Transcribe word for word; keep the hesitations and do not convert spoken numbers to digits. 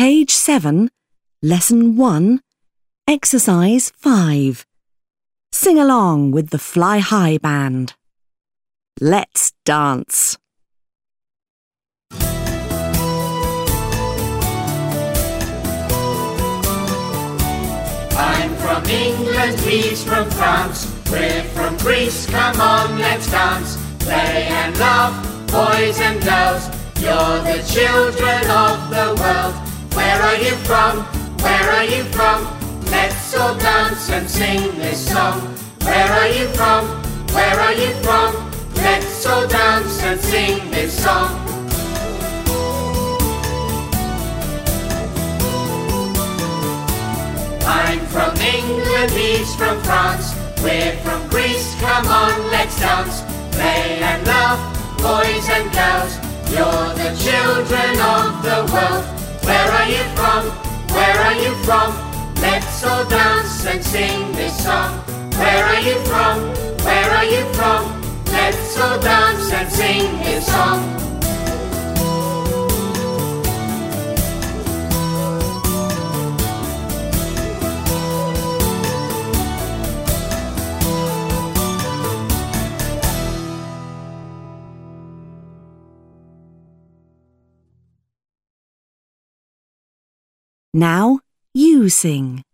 Page seven, Lesson one, Exercise five. Sing along with the Fly High Band. Let's dance. I'm from England, he's from France, we're from Greece, come on, let's dance. Play and love, boys and girls, you're the children of the world. Where are you from? Where are you from? Let's all dance and sing this song. Where are you from? Where are you from? Let's all dance and sing this song. I'm from England, he's from France, we're from Greece, come on, let's dance. Play and love, boys and girls, you're the children of the world. Where are you from? Where are you from? Let's all dance and sing this song. Where are you from? Where are you from? Let's all dance and sing this song. Now you sing.